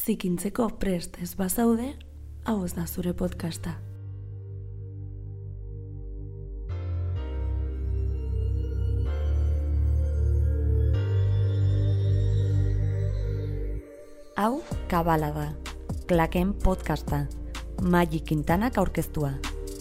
zikintzeko prest ez bazaude, hau ez da zure podcasta. Hau Kabala da, Klaken podcasta, Magi Quintanak aurkeztua.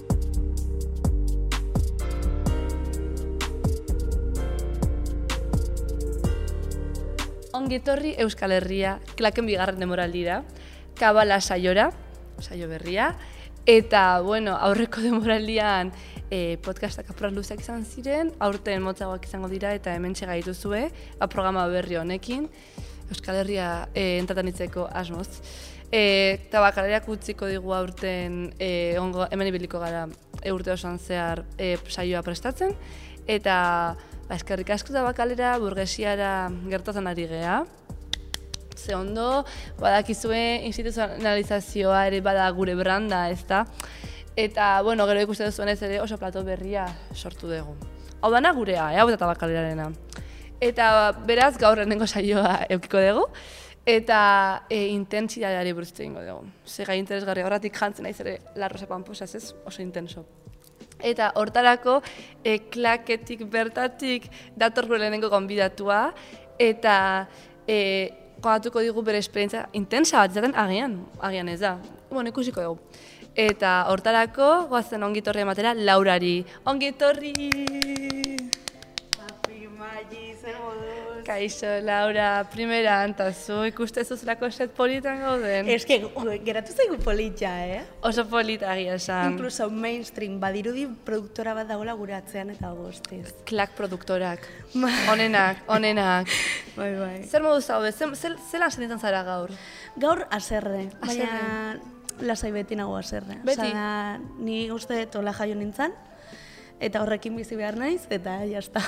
Ongitorri Euskal Herria, Klaken bigarren demoraldira, Kabala saiora, saio berria, eta, aurreko demoraldian podcastak apur luzeak izan ziren, aurten motzagoak izango dira eta hementxe gaituzue, programa berri honekin, Euskal Herria entretenitzeko asmoz. Tabakalerak utziko digu aurten hemen ibiliko gara urte osoan zehar saioa prestatzen, eta eskerrik asko Tabakalera, burgesiara gertatzen ari gea. Ze ondo, badakizue instituzionalizazioa ere bada gure branda, ezta? Eta, gero ikusten duzuenez ere oso plato berria sortu dugu. Hau dana gurea, hau eta Tabakalerarena. Eta beraz gaur lehenengo saioa eukiko dugu, eta intentsitateari buruz hitz egingo dugu. Ze gai interesgarri horretik jantzen naiz ere La Rosa Pamposaz ez, oso intenso. Eta hortarako Klaketik bertatik dator gure lehenengo gonbidatua, eta kontatuko digu bere esperientzia intensa bat izaten agian ez da. Ikusiko dugu. Eta hortarako goazen ongitorri ematera Laurari. Ongitorri! Kaixo, Laura, primera antazu, ikustezu zelako set politan gauden? Ez que, geratu zaigu polita, Oso polita agia esan. Incluso mainstream, badirudi produktora bat dagoela gure atzean eta guztiz. Klak produktorak, onenak. Bai. Zer modu zaude, zelan sentitzen zara gaur? Gaur aserre, baina lasai beti nago aserre. Beti? Ni uste tola jaio nintzen, eta horrekin bizi behar naiz, eta jazta.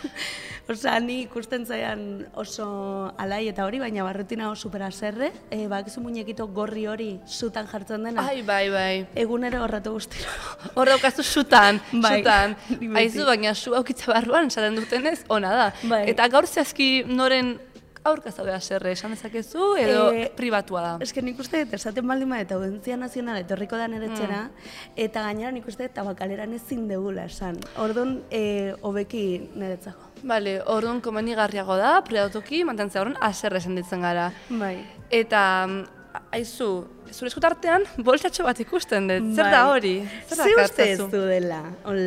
Ni ikusten zaian oso alai eta hori, baina barruti nago super aserre. Bakizu muñekito gorri hori sutan jartzen dena. Bai. Egunero horretu guztira. Hor daukazu sutan. Aizu, baina su aukitza barruan, esaten dutenez, ona da. Bai. Eta gaur zehazki noren aurka zaude aserre, esan dezakezu, edo pribatua da? Ez que nik uste dut, esaten baldin eta Audientzia Nazionala etorriko da niretzera, eta gainera nik uste dut Tabakaleran ezin degula esan. Orduan, hobeki niretzako. Bale, orduan komenigarriago da, pribatuki, mantentzea horren aserre senditzen gara. Bai. Eta, aizu, zure eskutartean, boltsatxo bat ikusten dut, zer da hori? Zer uste ez du dela,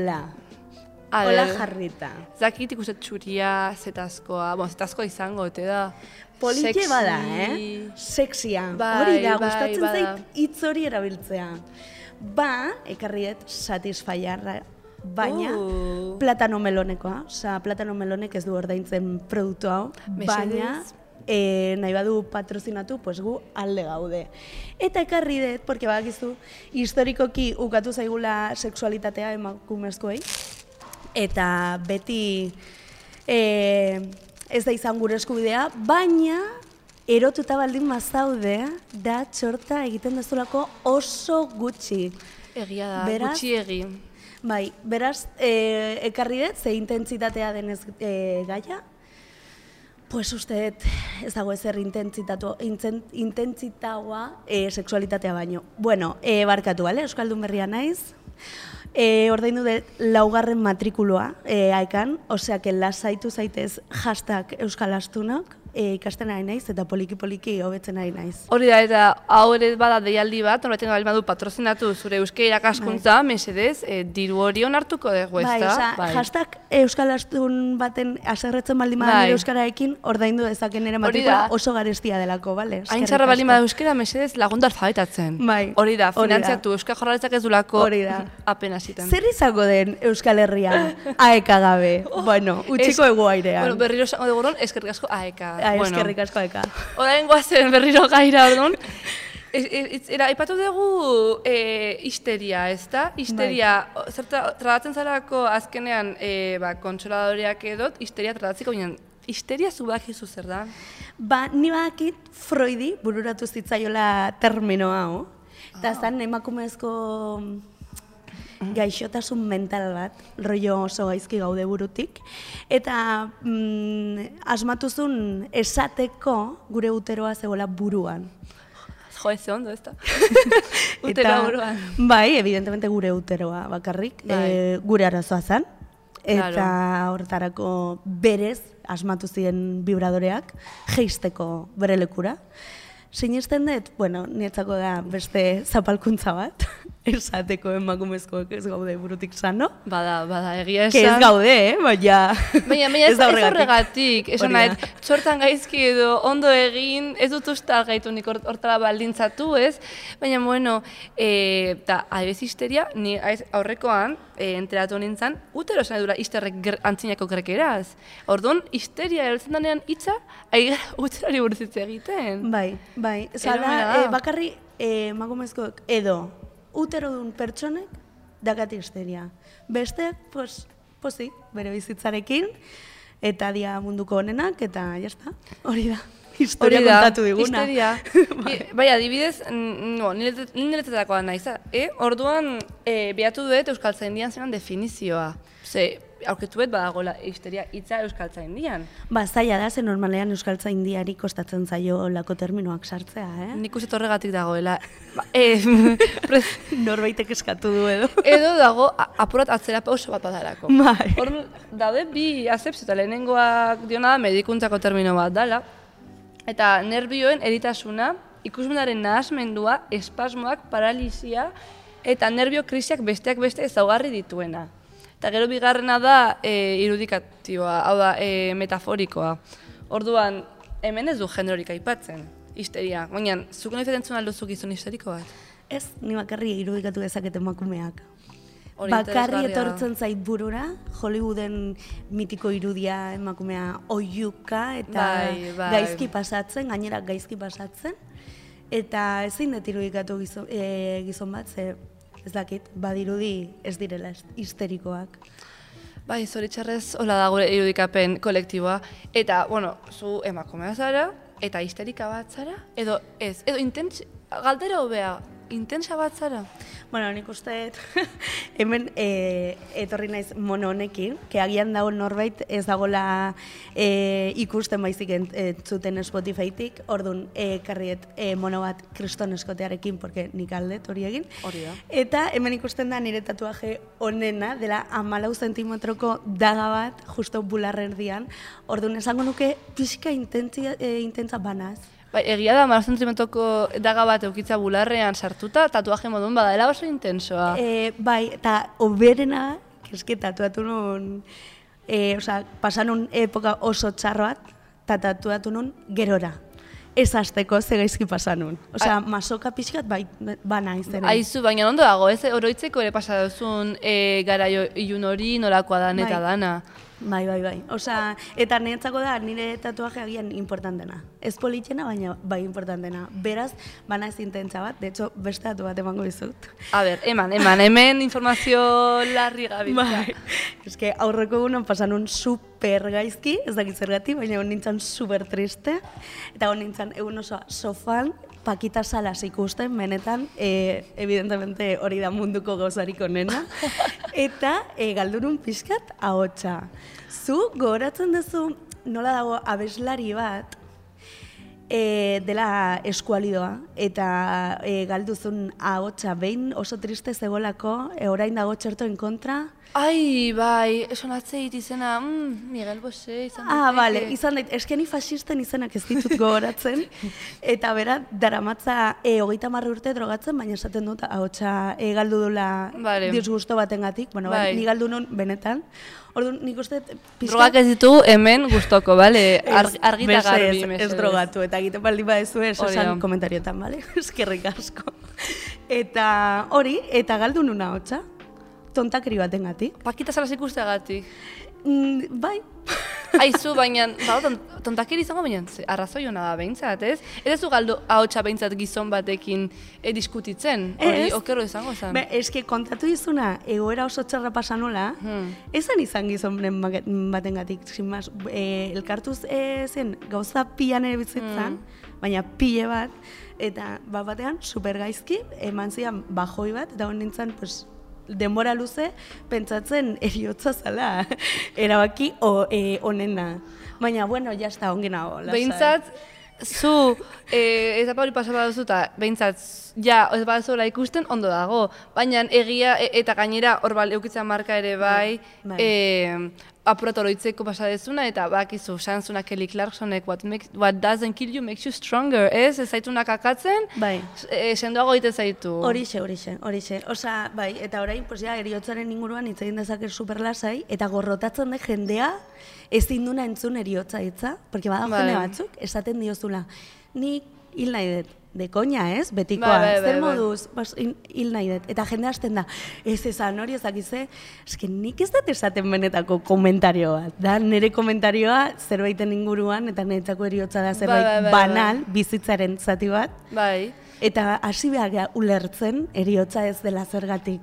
hola jarrita. Zakit ikusten txuria, zetazkoa, zetazkoa izango, eta da. Politxe bada, Sexia. Hori da, gustatzen zait hitz hori erabiltzea. Ekarriet satisfaiarra, baina platano melonekoa. Platano melonek ez du ordaintzen produktu hau, baina nahi badu patrozinatu, gu alde gaude. Eta ekarri dut, porque badakizu, historikoki ukatu zaigula sexualitatea emakumezkoei, eta beti ez da izan gure eskubidea, baina erotuta baldin mazaude da txorta egiten dezulako oso gutxi. Egia da, gutxi egi. Bai, beraz, ekarri dut, ze intentsitatea denez gaia, pues uste dut ez dago ezer intentsitagoa sexualitatea baino. Barkatu, Euskaldun berria naiz. Ordaindu dut 4. matrikuloa aekan, osea, lasaitu zaitez hashtag Euskal Astunok, ikasten ari naiz eta poliki hobetzen ari naiz. Hori da, eta hau ere bada deialdi bat, horretzen baldin badu patrozinatu zure euskera irakaskuntza, mesedez, diru hori onartuko dugu, ezta? Hashtag Euskal Astun baten aserretzen baldin bada nire euskaraekin, ordaindu dezaken nire matrikula oso garestia delako, bale? Hain txarra baldin bada euskera, mesedez, lagundu alfabetatzen. Hori da, finantziatu Euskal Jaurlaritzak ez dulako apenas iten. Zer izango den Euskal Herria aeka gabe? Utziko egu airean. Berriro esango dugu eskerrik asko aeka. Eskerrik asko aeka. Orain goazen berriro gaira, orduan. Aipatu dugu histeria, ezta? Histeria, tratatzen zarako azkenean kontsoladoreak edot, histeria tratatzeko ginen. Histeria zubakizu zer da? Ni badakit Freudi bururatu zitzaiola termino hau. Eta zan emakumezko gaixotasun mental bat, rollo oso gaizki gaude burutik, eta asmatuzun esateko gure uteroa zegoela buruan. Jo, ez ondo, ez da. Utero buruan. Bai, evidentemente gure uteroa bakarrik, gure arazoa zen. Eta horretarako berez asmatu ziren vibradoreak jeisteko bere lekura. Sinesten dut, bueno, nietzako da beste zapalkuntza bat, esateko emakumezkoek ez gaude burutik sano. Bada, egia esan. Que ez gaude, Baina ez horregatik, esan nahi, txortan gaizki edo ondo egin, ez dut usta gaitu nik hortara baldintzatu, ez? Baina, bueno, eta adibez histeria, ni aurrekoan, enteratu nintzen, utero esan edura histerrek antzinako grekeraz. Orduan, histeria erotzen danean hitza, uterari buruzitze egiten. Bai, zala, bakarri emakumezkoek edo utero duen pertsonek dakati histeria. Besteak, pozik, bere bizitzarekin, eta dia munduko honenak, eta jazta, hori da. Historia kontatu diguna. Historia. Bai, adibidez, niretzetakoa naiz. Orduan, behatu duet Euskaltzaindian zenan definizioa. Aurketu bet badagoela histeria hitza Euskaltzaindian. Zaila da, ze normalean Euskaltzaindiari kostatzen zaio lako terminoak sartzea, Nik uste horregatik dagoela. Norbaitek eskatu du edo. Edo dago, apurat atzera pauso bat badarako. Bai. Daude bi azepzio, eta lehenengoak diona medikuntzako termino bat dala. Eta nerbioen eritasuna, ikusmenaren nahasmendua, espasmoak, paralizia eta nerbio krisiak besteak beste ezaugarri dituena. Eta gero bigarrena da irudikatioa, hau da metaforikoa. Orduan, hemen ez du generorik aipatzen, histeria. Baina, zuk nahi fetentzun alduzu gizon histeriko bat? Ez, ni bakarri irudikatu dezaket emakumeak. Bakarri etortzen zait burura, Hollywooden mitiko irudia emakumea oiuka eta gaizki pasatzen, gainera gaizki pasatzen. Eta ezin dut irudikatu gizon bat, ze ez dakit, badirudi ez direla histerikoak. Bai, zoritxarrez, hola da gure irudikapen kolektiboa. Eta, bueno, zu emakumea zara, eta histerika bat zara, edo ez, edo galdera hobea, intensa bat zara? Bueno, nik uste hemen etorri naiz mono honekin, que agian dago norbait ez dagoela ikusten baizik entzuten Spotifytik, orduan karriet mono bat kriston eskotearekin, porque nik aldet hori egin. Hori da. Eta hemen ikusten da nire tatuaje onena, dela 14 zentimetroko daga bat, justo bularrerdian, orduan esango nuke pixka intentsa banaz. Bai, egia da, 14 zentimetroko daga bat eukitza bularrean sartuta, tatuaje modun badaela oso intensoa. Bai, eta oberena, eske tatuatu nun, pasan nun epoka oso txarroat, eta tatuatu nun gerora. Ez hasteko ze gaizki pasan nun. Masoka pixkat bana izan. Aizu, baina ondo dago, ez oroitzeko ere pasa duzun garaio ilun hori nolakoa dan eta dana. Bai. Eta niretzako da, nire tatuaje agian importantena. Ez politxena, baina bai importantena. Beraz, bana ez intentsa bat, de hecho, beste datu bat emango dizut. A ber, hemen informazio larri gabiltza. Bai, eske aurreko egunon pasan un super gaizki, ez dakit zergatik, baina egon nintzen super triste. Eta egon nintzen egun osoa sofan, Pakita Salas ikusten, benetan, evidentemente hori da munduko gauzarik onena. Eta galdurun pixkat ahotsa. Zu gogoratzen duzu nola dago abeslari bat dela eskualidoa eta galduzun ahotsa behin oso triste zegolako, orain dago txertoen kontra. Ai, bai, esan atzeit izena, Miguel Bosé izan daiteke. Bale, izan daiteke, eskeni fasisten izenak ez ditut gogoratzen, eta bera, daramatza 30 urte drogatzen, baina esaten dut, ahotsa galdu dula disgusto batengatik, bueno, ni galdu nun benetan. Orduan, nik uste pizka... Drogak ez ditu hemen gustoko, bale? Argita garbi, mesedez. Ez drogatu, eta egiten baldin badezu esan komentarioetan, bale? Eskerrik asko. Eta hori, eta galdu nun ahotsa. Tontakeri batengatik. Pakita Salas ikusteagatik. Bai. Aizu, baina, tontakeri izango baina, arrazoi hona da behintzat, ez? Ez zu galdu ahotsa behintzat gizon batekin diskutitzen, hori okerro izango zen? Eske kontatu dizuna, egoera oso txarra pasanola, ezan izan gizonen batengatik, sinmaz, elkartuz zen gauza pilan ere bizitzan, baina pile bat, eta batean super gaizki, eman zian bajoi bat, eta hon nintzen, pues, denbora luze, pentsatzen eriotza zala, erabaki onena. Baina, bueno, jazta, ongi nago. Behintzat, zu etapa hori pasaba duzu eta behintzat, ja, ez baduzuela ikusten, ondo dago. Baina egia eta gainera hor eukitzen marka ere bai, apurat oroitzeko pasadezuna eta bakizu, sanzuna Kelly Clarksonek what doesn't kill you makes you stronger, ez zaitunak akatzen, sendoago egite zaitu. Horixe. Osa, bai, eta orain, pues ja, eriotzaren inguruan hitz egin dezaket superlasai, eta gorrotatzen da jendea ezin duna entzun eriotza hitza, porque badago jende batzuk, esaten diozula, nik hil nahi dut. De koña, ez? Betikoa. Zer moduz, hil nahi dut. Eta jende hasten da, ez ezan hori ezakize, eske nik ez dut esaten benetako komentarioa. Da, nire komentarioa zerbaiten inguruan, eta niretzako eriotza da zerbait banal, bizitzaren zati bat. Bai. Eta hasi behar ulertzen, eriotza ez dela zergatik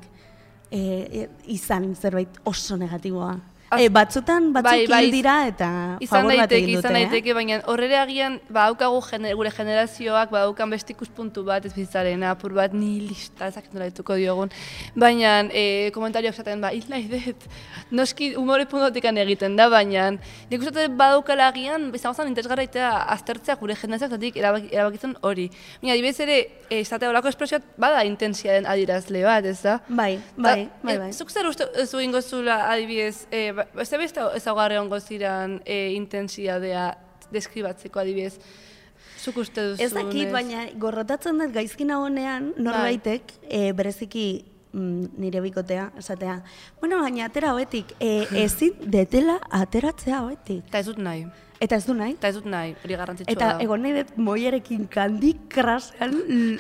izan zerbait oso negatiboa. Batzutan batzuk hil dira eta favor bat egin dute. Izan daiteke, baina horrere agian badaukagu gure generazioak badaukan beste ikuspuntu bat ez bizitzaren apur bat nihilista ezak nola dituko diogun. Baina komentarioak zaten hil nahi dut. Noski humore puntotikan egiten da, baina nik uste badaukala agian bezagozan interesgarraitea aztertzea gure generazioak zatik erabakitzen hori. Baina adibidez ere, izatea horako espresioat bada intensiaden adirazle bat, ez da? Bai. Zuk zer uste ingo zula adibidez, ez beste ezaugarri ongo ziren intensidadea deskribatzeko adibidez, zuk uste duzun? Ez dakit, baina gorrotatzen dut gaizkina honean norbaitek bereziki nire bikotea, esatea. Bueno, baina atera hoetik, ezin detela ateratzea hoetik. Eta ez dut nahi. Eta ez du nahi? Eta ez dut nahi, hori garrantzitsua da. Eta egon nahi dut moiarekin Candy Crushean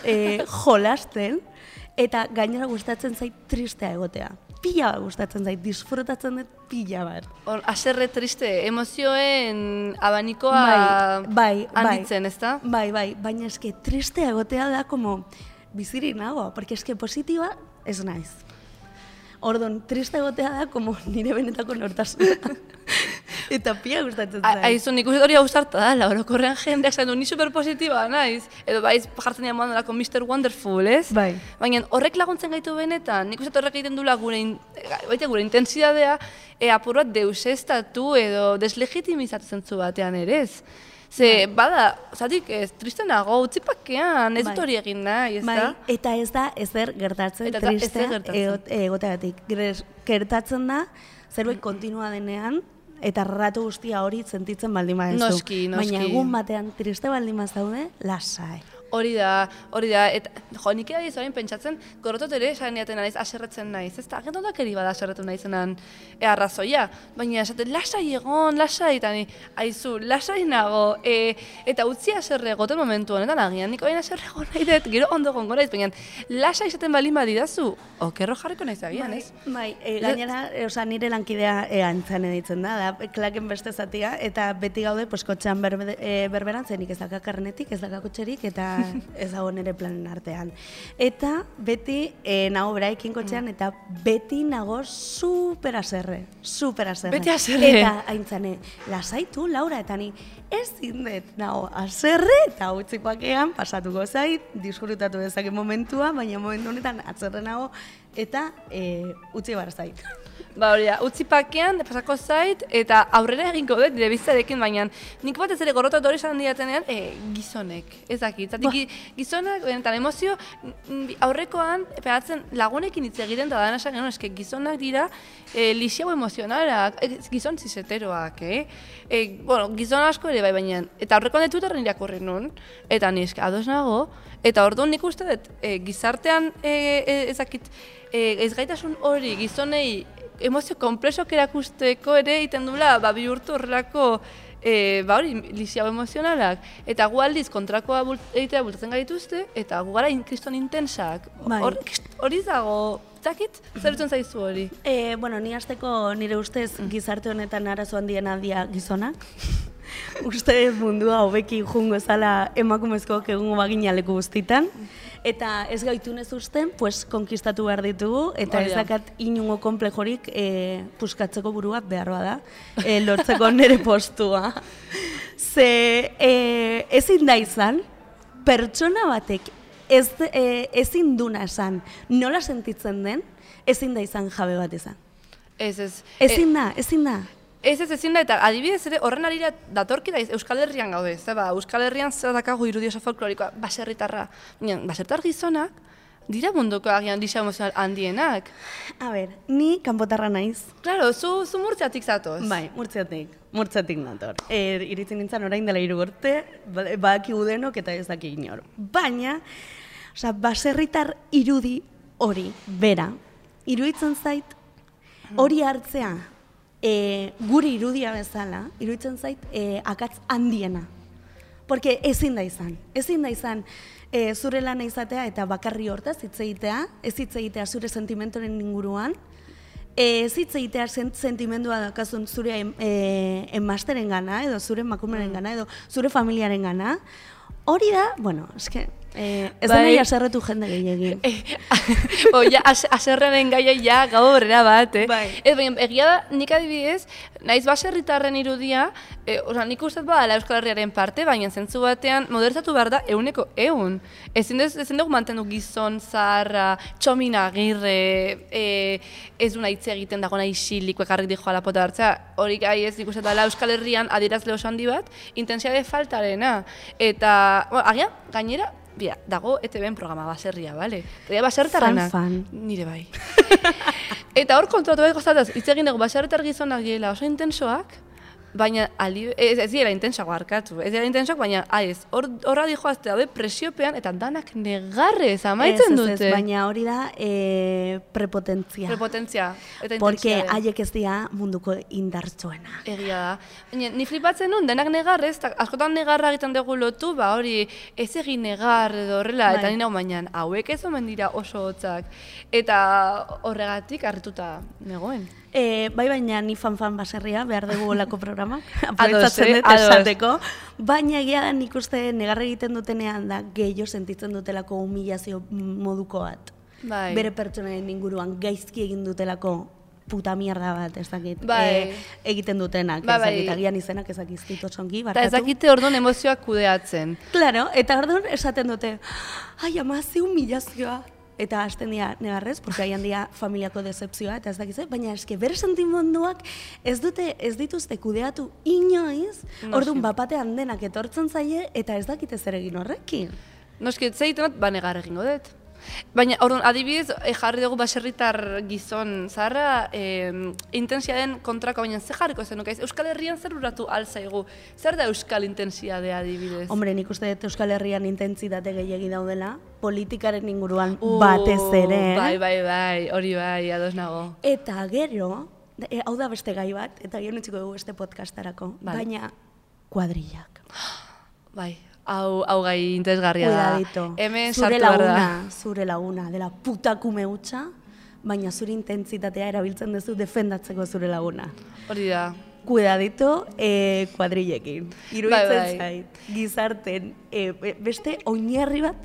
jolasten, eta gainera gustatzen zait tristea egotea. Pila bat gustatzen zait, disfrutatzen dut pila bat. Haserre triste, emozioen abanikoa handitzen, ez da? Bai, baina eske tristea egotea da como bizirik nago, porque eske positiba ez naiz. Orduan, triste egotea da como nire benetako nortasuna. Eta pia gustatzen zait. Aizu, nik uste hori haustarta da, orokorrean jendeak zain du, ni superpositiba naiz. Edo baiz jartzen dira modan delako Mr. Wonderful, ez? Bai. Baina horrek laguntzen gaitu benetan, nik uste horrek egiten dula gure intensidadea apur bat deusestatu edo deslegitimizatu zentzu batean ere, ez? Ze, bada, zatik ez, triste nago, utzipakean, ez dut hori egin nahi, ez da? Eta ez da ezer gertatzen triste egoteagatik. Gertatzen da, zerbait kontinua denean, eta ratu guztia hori sentitzen baldin badezu. Noski. Baina egun batean triste baldin bazaude, lasai. Hori da, eta nik edadiz horrein pentsatzen, gorrotot ere esan diaten naiz, aserretzen naiz, ez da, agentotak eri bada aserretu naizenan arrazoia, baina esaten lasai egon, lasai, eta ni, aizu, lasai nago, eta utzi aserre egoten momentu honetan agian, nik horrein aserre egon nahi dut, gero ondo gongo naiz, baina lasai esaten balin badidazu, okerro jarriko naiz agian, ez? Bai, gainera, nire lankidea antzan editzen da, klaken beste zatia, eta beti gaude, kotxean berberan, zenik ez daka karnetik, ez daka kotxerik, eta ez dago nire planen artean. Eta beti nago beraikin kotxean, eta beti nago super aserre. Beti aserre. Eta aintzane, lasaitu, Laura, eta ni ez zindet nago aserre, eta utzipakean pasatuko zait, disfrutatu dezake momentua, baina momentu honetan atzerre nago, eta utzi bar zait. Ba hori da, utzipakean, pasako zait, eta aurrera eginko dut, dire biztarekin, baina nik bat ez ere gorrotat hori esan diatenean, gizonek, ez dakit. Zatik, gizonak, benetan emozio, aurrekoan, pegatzen lagunekin hitz egiten, eta dana esan genuen, eske gizonak dira lixiago emozionalak, gizon zizeteroak, bueno, gizon asko ere bai, baina, eta aurrekoan dut Twitterren irakurri nun, eta nisk, ados nago, eta orduan nik uste dut, gizartean, ez gaitasun hori, gizonei, emozio komplexok erakusteko ere egiten dula, bihurtu horrelako hori, lixiago emozionalak. Eta gu aldiz kontrakoa egitea bultatzen gaituzte, eta gu gara kriston intensak. Hori dago, zakit, zer dutzen zaizu hori? Bueno, ni hasteko nire ustez gizarte honetan arazo handiena dira gizonak. Uste mundua hobeki jungo zala emakumezkoak egungo bagina leku guztitan. Eta ez gaitunez usten, konkistatu behar ditugu, eta ez dakat inungo konplejorik puskatzeko burua beharroa da, lortzeko nire postua. Ze ezin da izan, pertsona batek ezin duna esan, nola sentitzen den, ezin da izan jabe bat izan. Ezin da. Ez ezin da, eta adibidez ere horren arira datorki da Euskal Herrian gaude, Euskal Herrian zer dakago irudio oso folklorikoa, baserritarra. Baserritar gizonak, dira munduko agian lisa emozional handienak. A ber, ni kanpotarra naiz. Claro, zu Murtziatik zatoz. Bai, Murtziatik nator. Iritzen nintzen orain dela 3 urte, badakigu denok eta ez daki inor. Baina, baserritar irudi hori, bera, iruditzen zait, hori hartzea, guri irudia bezala, iruditzen zait, akatz handiena. Porque ezin da izan zure lana izatea eta bakarri hortaz hitz egitea, ez hitz egitea zure sentimentoren inguruan, ez hitz egitea sentimendua dakazun zure emazteren gana, edo zure emakumeren gana, edo zure familiaren gana. Hori da, bueno, eske, ez da nahi aserretu jende gehiagin. Aserrenen gaia ja gau horrera bat, egia da, nik adibidez, naiz baserritarren irudia, nik uste badala Euskal Herriaren parte, baina zentzu batean modernizatu behar da 100%. Ezin dugu mantendu gizon, zaharra, Txomin Agirre, ez duna hitz egiten dagoena isilik, ekarrik dijoa lapota hartzea, hori gai ez nik uste dela Euskal Herrian adierazle oso handi bat, intensiade faltarena. Eta, agian, gainera, dago ETV-en programa baserria, bale? Eta baserritarrenak. Fan. Nire bai. Eta hor kontratu behar gozataz, hitz egin dugu baserritar gizonak diela oso intensoak, baina ez dira intensoak barkatu, ez dira intensoak, baina horra dijoazte daude presiopean eta danak negarrez amaitzen dute. Ez, baina hori da prepotentzia. Prepotentzia eta intensiade. Porque haiek ez dira munduko indartsuena. Egia da. Baina ni flipatzen nun, denak negarrez, askotan negarra egiten dugu lotu, hori ez egin negar edo horrela, eta nina baina hauek ez omen dira oso hotzak. Eta horregatik harrituta negoen. Bai, baina ni fan baserria behar dugu olako programak, aprobetzatzen dut esateko, baina egia da nik uste negarra egiten dutenean da gehiago sentitzen dutelako humilazio moduko bat. Bere pertsonen inguruan gaizki egin dutelako puta mierda bat, ez dakit, egiten dutenak, ez dakit, agian izenak ez dakizkit otsongi, barkatu. Eta ez dakite orduan emozioak kudeatzen. Claro, eta orduan esaten dute, ai ama, ze humilazioa. Eta hasten dira negarrez, porque haian dira familiako decepzioa, eta ez dakize, baina eske bere sentimenduak ez dituzte kudeatu inoiz, orduan bapatean denak etortzen zaie, eta ez dakite zer egin horrekin. Noski, zeiten bat, negar egingo dut. Baina, orduan, adibidez, jarri dugu baserritar gizon zaharra, intensiaden kontrako, baina ze jarriko zen, Euskal Herrian zer urratu alzaigu? Zer da Euskal intensiadea adibidez? Hombre, nik uste dut Euskal Herrian intentsitate gehiegi daudela, politikaren inguruan batez ere. Bai, hori bai, ados nago. Eta gero, hau da beste gai bat, eta gero utziko dugu beste podcastarako, baina kuadrillak. Bai. Hau gai interesgarria da. Cuidadito. Hemen sartu behar da. Zure laguna, dela puta kume hutsa, baina zure intentsitatea erabiltzen duzu defendatzeko zure laguna. Hori da. Cuidadito kuadrillekin. Iruditzen zait, gizarten, beste oinarri bat,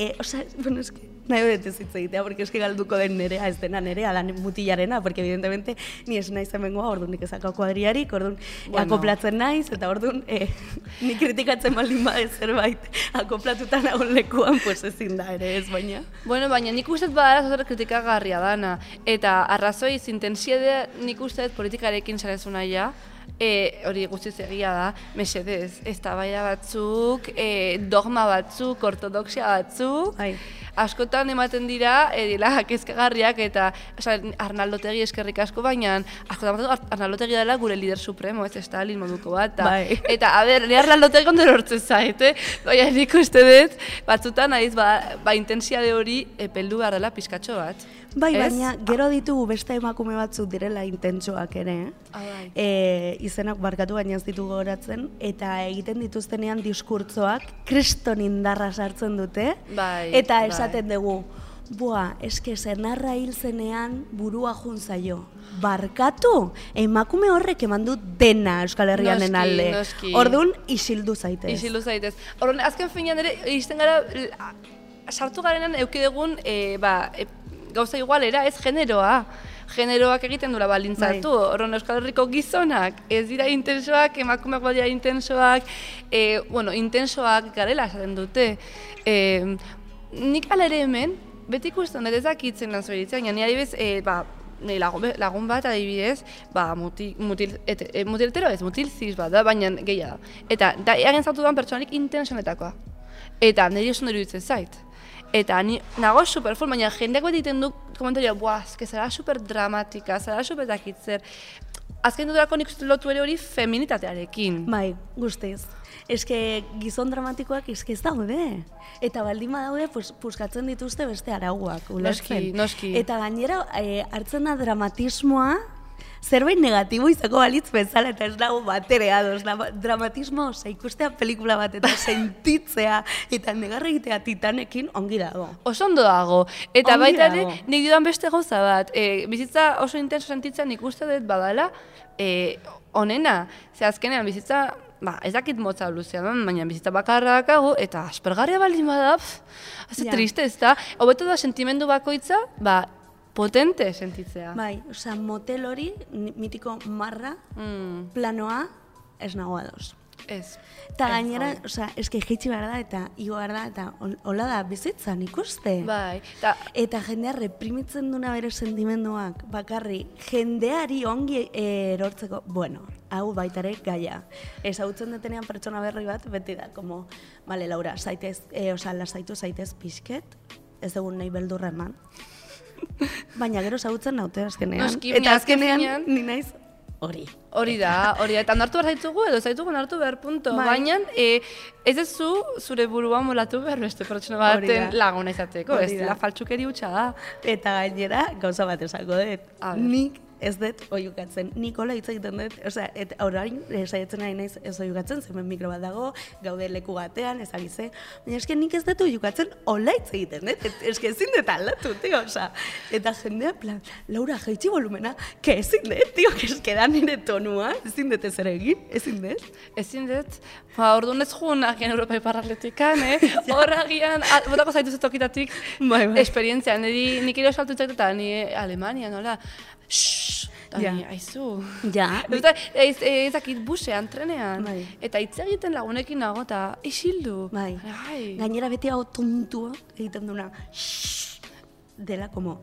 bueno, eski, nahi dut ez hitz egitea, porque eski galduko den nerea, ez dena nerea, da mutilarena, porque evidentemente ni ez naiz hemengoa, orduan nik ezakau kuadriarik, orduan akoplatzen naiz, eta orduan ni kritikatzen baldin badez zerbait akoplatuta nagoen lekuan, pues ezin da ere ez, baina. Bueno, baina nik uste badara zozer kritikagarria dana, eta arrazoiz intensiade nik uste politikarekin zarezuna ja, hori guztiz egia da, mesedez, eztabaida batzuk, dogma batzuk, ortodoxia batzuk, askotan ematen dira, kezkagarriak eta Arnaldo Otegi eskerrik asko, baina askotan Arnaldo Otegi dela gure lider supremo, ez Stalin moduko bat. Eta, ni Arnaldo Otegi ondo lortzen zait, baina nik uste dut, batzutan intensiade hori epeldu behar dela pizkatxo bat. Bai, baina gero ditugu beste emakume batzuk direla intentsoak ere, izenak barkatu baina ez ditugu goratzen, eta egiten dituztenean diskurtzoak kriston indarra sartzen dute, eta esaten dugu, eske senarra hil zenean burua jun zaio. Barkatu, emakume horrek eman du dena Euskal Herrianen alde. Orduan, isildu zaitez. Isildu zaitez. Orduan, azken finean ere, izten gara, sartu garenan eukidegun, gauza igualera, ez generoa. Generoak egiten dura balintzatu. Horren Euskal Herriko gizonak, ez dira intensoak, emakumeak badira intensoak, intensoak garela esaten dute. Nik ala ere hemen, beti ikusten dut ezakitzen lan zueritzen, baina ni adibidez, lagun bat adibidez, mutil hetero ez, mutil cis bat da, baina gehiago. Eta egin zautu duan pertsonarik intensionetakoa. Eta niri oso iruditzen zait. Eta nago superfull, baina jendeak bat egiten du komentarioa, buah, zara super dramatika, zara super dakitzer. Azken dudurako nik uste lotu ere hori feminitatearekin. Bai, guztiz. Eske gizon dramatikoak ez daude. Eta baldin badaude, puskatzen dituzte beste arauak, ulertzen. Noski. Eta gainera, hartzen da dramatismoa, zerbait negatibo izako balitz bezala, eta ez dago batere ados. Dramatismo, ikustea pelikula bat, eta sentitzea, eta negarra egitea Titanekin ongi dago. Oso ondo dago. Eta baita ere, nik dudan beste gauza bat. Bizitza oso intenso sentitzen ikuste dut badala, onena. Ze azkenean bizitza, ez dakit motza luzean, baina bizitza bakarra dakagu, eta aspergarria baldin bada, triste ez da. Hobeto da sentimendu bakoitza, potente sentitzea. Bai, motel hori, mitiko marra, planoa, ez nago ados. Ez. Eta gainera, eske jeitsi behar da, eta igo behar da, eta hola da, bizitzan ikuste. Bai. Eta jendea reprimitzen duna bere sentimenduak, bakarri, jendeari ongi erortzeko, bueno, hau baitare gaia. Ezagutzen detenean pertsona berri bat, beti da, como, bale, Laura, lasaitu zaitez pixket, ez dugun nahi beldurra eman. Baina gero ezagutzen naute azkenean. Eta azkenean, ni naiz hori. Hori da, eta onartu behar zaitugu edo zaitugu onartu behar punto. Baina ez ez zure buruan molatu behar beste pertsona baten laguna izateko. Ez dela faltsukeri hutsa da. Eta gainera, gauza bat esako dut. Nik ez dut oiukatzen. Nikola hitz egiten dut, eta orain saiatzen ari naiz ez oiukatzen, zemen mikro bat dago, gaude leku batean, ez abize. Baina eske nik ez dut oiukatzen, hola hitz egiten dut. Eske ezin dut aldatu, tio, Eta jendea, plan, Laura, jaitsi volumena, que ezin dut, tio, eske da nire tonua, ezin dut ezer egin, ezin dut. Ezin dut, orduan ez jugun agian Europa Iparraletikan, horragian, botako zaitu zetokitatik, esperientzia, nik ere osaltu itzak eta ni Alemania, nola, aizu. Ezakit busean, trenean. Eta hitz egiten lagunekin nago eta isildu. Gainera beti hau tontua egiten duna. Dela, como,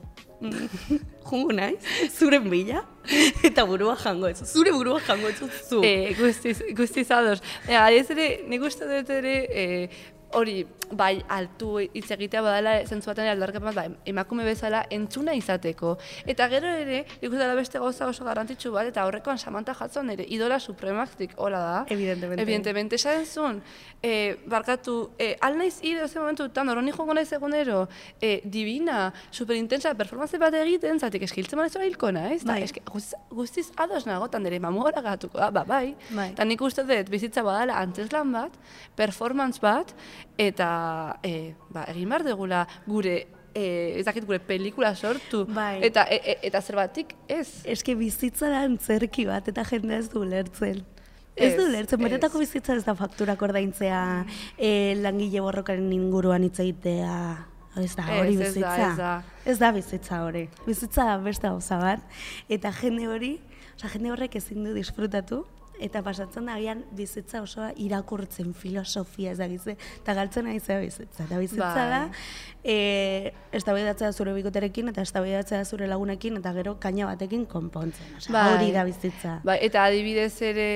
jungo naiz, zuren bila, eta burua jango ez. Zure burua jango ez zu. Guztiz ados. Ez ere, nik uste dut ere, hori, bai, altu hitz egitea badala, zentzu baten aldarkepan bat, emakume bezala entzuna izateko. Eta gero ere, ikustela beste gauza oso garrantzitsu bat, eta horrekoan Samantha Hudson ere, idola supremaktik, hola da. Evidentemente. Esaten zuen, barkatu, alnaiz hile ozen momentutan, horoni jongo naiz egunero, divina, superintensa, performance bat egiten, zatik eskiltzen manezora hilko naiz, guztiz ados nagotan dere, mamora gatuko da, bai. Eta nik uste dut, bizitza badala antzeslan bat, performance bat, eta egin behar dugula gure gure pelikula sortu, eta zerbatik ez. Eske bizitza da antzerki bat, eta jendea ez du ulertzen. Ez du ulertzen, beretako bizitza ez da fakturak ordaintzea, langile borrokaren inguruan hitz egitea, ez da hori bizitza. Ez da bizitza hori. Bizitza da beste gauza bat, eta jende horrek ezin du disfrutatu, eta pasatzen da agian bizitza osoa irakurtzen filosofia ez da gize, eta galtzen ari zea bizitza. Eta bizitza da, eztabaidatzea zure bikoterekin, eta eztabaidatzea zure lagunekin, eta gero kaina batekin konpontzen. Hori da bizitza. Eta adibidez ere,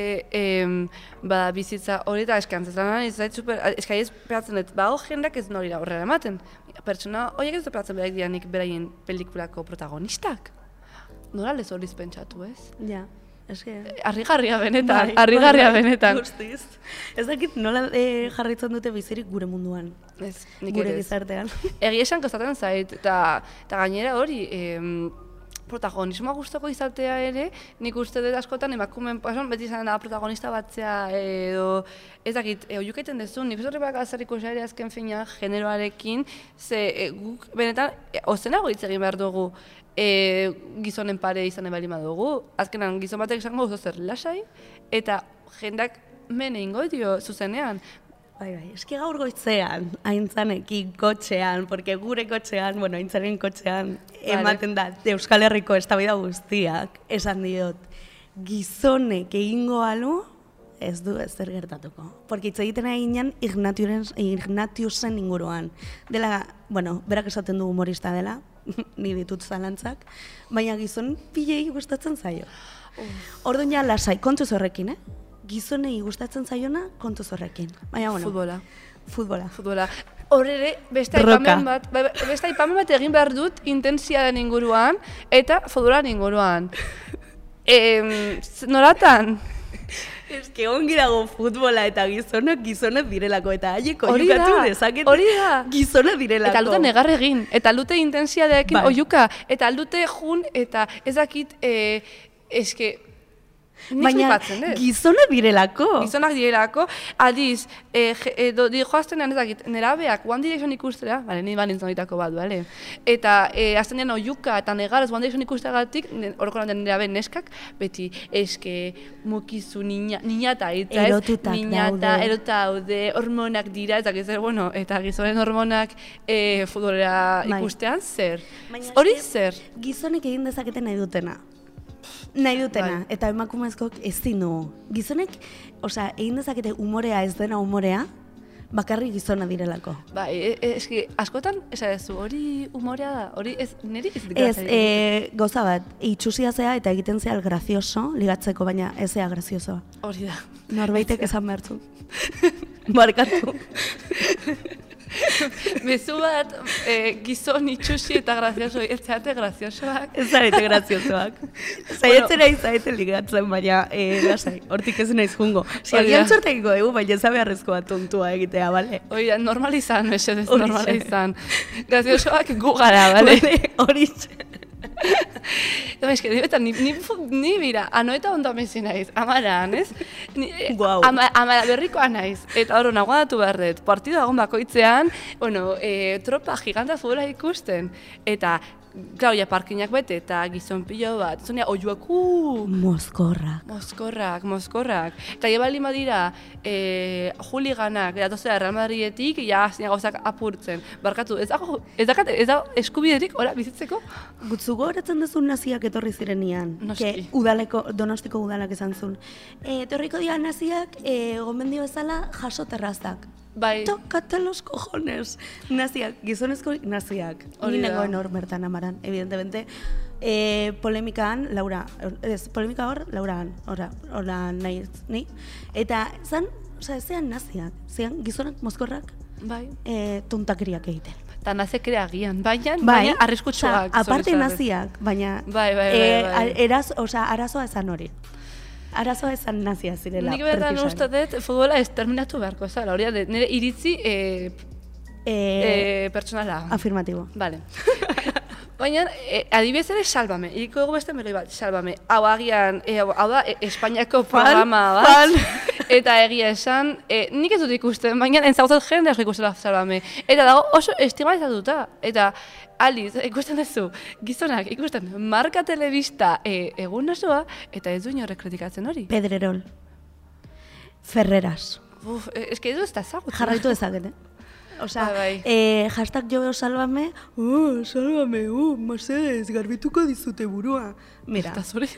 bizitza hori eta eskantzatzenan, eskai ez peratzen dut, jendak ez nori da horrela ematen. Pertsona horiek ez peratzen behar dianik beraien pelikulako protagonistak. Nola lez horiz pentsatu, ez? Ja. Arrigarria benetan. Guztiz. Ez dakit nola jarraitzen dute bizirik gure munduan. Gure gizartean. Egia esan kostatzen zait, eta gainera hori, protagonismoa gustoko izatea ere, nik uste dut askotan emakumeen beti izan da protagonista batzea edo ez dakit, oiukaiten dezu, nik uste horreak azarriko ere azken fina generoarekin, ze guk benetan, ozenago hitz egin behar dugu, gizonen pare izanen bali madugu, azkenan gizon batek esango oso zer lasai, eta jendak mene ingo dio zuzenean. Bai, eski gaur goitzean, aintzanekin, kotxean, porque gure kotxean, aintzaren kotxean, ematen da, Euskal Herriko eztabaida guztiak, esan diot, gizonek egingo alu, ez du ezer gertatuko. Porque hitz egiten eginean Ignatiusen inguruan. Dela, berak esaten du humorista dela, ni ditut zalantzak, baina gizon pilei gustatzen zaio. Orduan ja lasai, kontuz horrekin, Gizonei gustatzen zaiona, kontuz horrekin. Baina, bueno. Futbola. Hor ere, beste aipamen bat egin behar dut intentsiaren inguruan eta futbolan inguruan. Noratan? Ez que ongi dago futbola eta gizonak direlako, eta haiek oiukatu dezakete gizonak direlako. Eta aldute negar egin, eta aldute intentsiadeekin oiuka, eta aldute jun, eta ezakit, eske... Baina gizonak direlako. Gizonak direlako, adiz, joaztenean ezakit, nerabeak One Direction ikustera, ni banintzen horietako bat, eta aztenean oiuka eta negarez One Direction ikusteragatik, horreko lan nerabe neskak, beti eske mukizu niñata, eta ez, niñata, erota haude, hormonak dira, eta gizonen hormonak futbolera ikustean, zer? Hori zer? Gizonek egin dezaketen nahi dutena, eta emakumezkoak ezin dugu. Gizonek, egin dezakete umorea ez dena umorea, bakarrik gizona direlako. Eski, askotan, esadezu, hori umorea da, hori niri ez dira? Ez, gauza bat, itxusia zea eta egiten zea grazioso, ligatzeko, baina ez zea graziosoa. Hori da. Norbaitek esan behartu. Markatu. Bezu bat, gizon itxusi eta grazioso, ez zarete graziosoak. Ez zarete graziosoak. Zaietzen nahi zaite ligatzen, baina, lasai, hortik ez naiz jungo. Agian txorte egiko dugu, baina ez beharrezkoa tontua egitea, bale? Oida, normalizan, mesedez, normalizan. Graziosoak gu gara, bale? Horitxe. Ez que, ni bira, anoeta ondo amezi naiz, amaran, ez? Guau. Amara berrikoa naiz, eta hori nagoadatu behar dut, partida agon bakoitzean, tropa giganta futbola ikusten, eta Gau, parkinak bete eta gizon pilo bat, zonia, oiuaku... Mozkorrak. Eta ebali madira, juliganak, datozera Real Madridetik, zina gauzak apurtzen. Barkatu, ez da eskubiderik, ora, bizitzeko? Gutzugo horatzen duzun naziak etorri zirenean. Noski. Donostiko udalak esan zuen. Etorriko dira naziak, gomendio bezala, jaso terrazak. Bai. Tócate los cojones. Naziak, gizonezko naziak. Ni nengoen hor bertan amaran, evidentemente. Polemikaan, Laura han, hola nahi, ni. Eta zan, zean naziak, zean gizonak mozkorrak, bai. Tontakriak egiten. Eta naziak ere agian, baina arriskutsuak. Aparte naziak, baina arazoa esan hori. Arazoa esan nazia zirela. Nik bertan uste dut, futbola ez terminatu beharko, zara, hori da, nire iritzi pertsonala. Afirmatibo. Vale. Baina, adibidez ere, Salvame. Iriko dugu beste meloi bat, Salvame. Hau agian, hau da, Espainiako programa bat. Eta egia esan, nik ez dut ikusten, baina entzautzat jende asko ikustela Salvame. Eta dago oso estigmatizatuta. Eta aliz, ikusten duzu, gizonak ikusten marka telebista egun osoa, eta ez du inorrek kritikatzen hori. Pedrerol. Ferreras. Eske edo ez da ezagutzen. Jarraitu ezagete. Osa, hashtag jo veo Salvame, Salvame, Mercedes, garbituko dizute burua. Mira,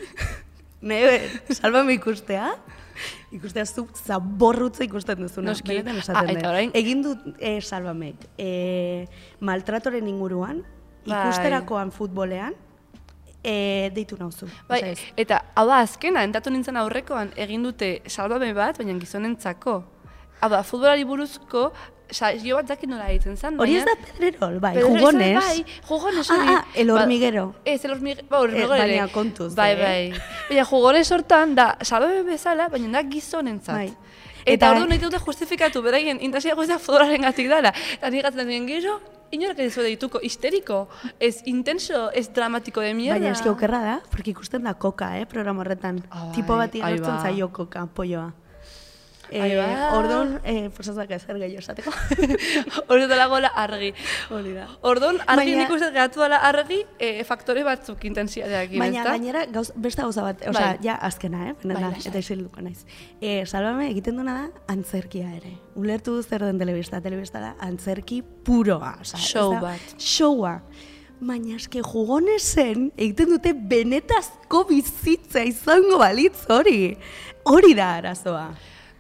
Salvame ikustea zu zaborrutza ikusten duzuna. Noski, egin dut Salvamek maltratoren inguruan, ikusterakoan futbolean, deitu nauzu. Eta hau da azkena, entatu nintzen aurrekoan, egin dute Salvame bat, baina gizonentzako. Hau da, futbolari buruzko, jo bat dakit nola egiten zen. Hori ez da Pedrerol, bai, jugones. Bai, jugones hori. El hormiguero. Ez, el hormiguero ere. Baina kontuz. Bai. Baina jugones hortan da, Salvame bezala, baina da gizonentzat. Eta ordu nahi dute justifikatu, beraien intasia guztia futbolaren gatik dela. Eta nik gatzen duen gero, inorak ez dituko histeriko, ez intenso, ez dramatiko de mierda. Baina eski aukerra da, porque ikusten da koka, programa horretan. Tipo bat igertzen zaio koka, polloa. Orduan, posazak ezer gehiago esateko. Hori dela gola argi. Orduan, argi Baina, nik uste gehatu dela argi faktore batzuk intensiadeak. Baina gainera, beste gauza bat, oza, ja azkena, eta isilduko naiz. Salvame egiten duena da antzerkia ere. Ulertu zer den telebista da antzerki puroa. Showa. Baina eske jugonesen egiten dute benetazko bizitza izango balitz hori. Hori da arazoa.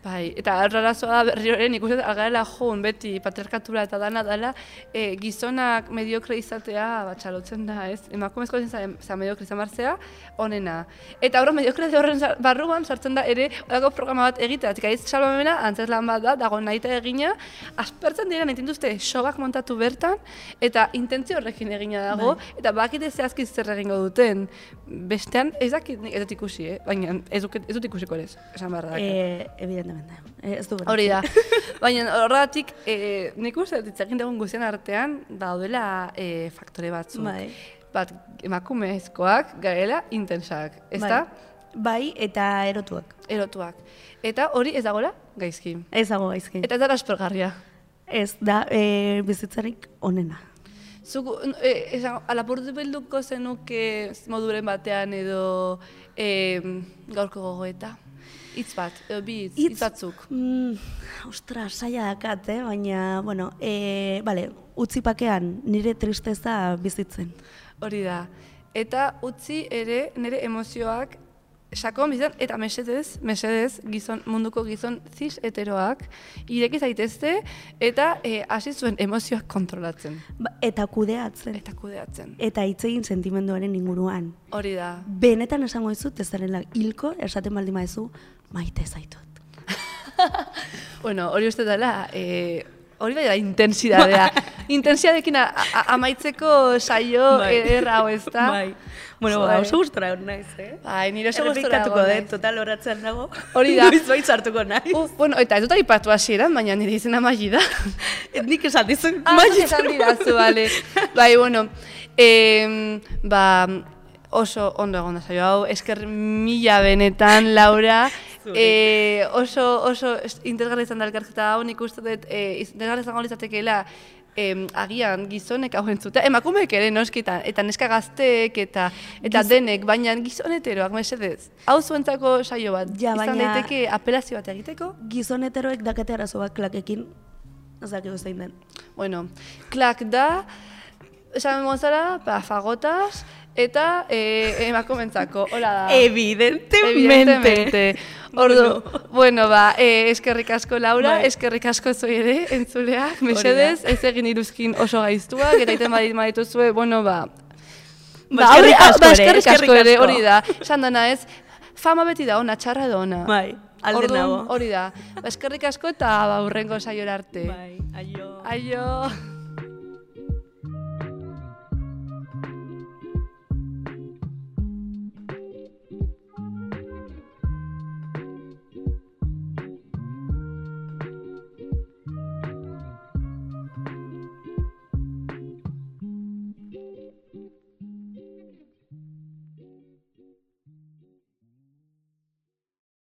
Bai, eta arrarazoa berri horren ikusten algarela joan beti patriarkatura eta dana dela gizonak mediokre izatea batxalotzen da, ez? Emakumezko zen mediokre izan barzea, onena. Eta horren mediokre horren barruan sartzen da ere olako programa bat egitea. Gaiz salbamena, antzeslan bat da, dago nahi eta egina, aspertzen dira nahi dituzte showak montatu bertan, eta intentzio horrekin egina dago, eta bakite zehazki zer egingo duten. Bestean, ez dakit ez dut ikusi, baina ez dut ikusiko ere, esan beharra Evidentemente. Ez du hori da. Baina horregatik, nik uste dut egin dugun guztien artean, daudela faktore batzuk. Bat, emakumezkoak garela intensak, ez da? Bai, eta erotuak. Erotuak. Eta hori ez dagoela gaizki. Ez dago gaizki. Eta ez da aspergarria. Ez da bizitzarik onena. Zuk, alapurtu bilduko zenuke moduren batean edo gaurko gogoeta? Hitz bat, edo bi hitz batzuk. Ostra, saia dakat, baina, bueno, utzi pakean nire tristeza bizitzen. Hori da. Eta utzi ere nire emozioak sakon bizan, eta mesedez, munduko gizon cis heteroak, ireki zaitezte, eta hasi zuen emozioak kontrolatzen. Eta kudeatzen. Eta hitz egin sentimenduaren inguruan. Hori da. Benetan esango dizut, ez zarela hilko, esaten baldin baduzu, maite zaitut. Bueno, hori uste dela, hori bai da intensidadea. Intensidadekin amaitzeko saio erra hau ez da. Bai. Bueno, oso gustora egon naiz, Bai, nire oso gustora egon naiz. Total horatzen nago. Hori da. Noiz baitz hartuko naiz. Bueno, eta ez dut aipatu hasieran, baina nire izena Magi da. Nik esan dizun Magi. Esan didazu, bale. Bai, bueno, oso ondo egon da saio hau, esker mila benetan, Laura. Oso interesgarri izan da elkarrizketa hau, nik uste dut interesgarri izango litzatekeela agian gizonek hau entzutea, emakumeek ere noskita, eta neska gazteek eta denek, baina gizon heteroak mesedez. Hau zuentzako saio bat, izan daiteke apelazio bat egiteko? Gizon heteroek dakate arazo bat klakekin, ez dakiko zein den. Bueno, klak da, esan gozara, fagotas, eta emakumentzako, hola da. Evidentemente. Ordu, bueno, eskerrik asko Laura, eskerrik asko zoi ere, entzuleak, mesedez, ez egin iruzkin oso gaiztuak, eta iten badituzue, bueno, eskerrik asko ere, hori da. Esan dana ez, fama beti da ona, txarra da ona. Bai, alde nago. Hori da, eskerrik asko eta hurrengo saiora arte. Bai, aio. Aio.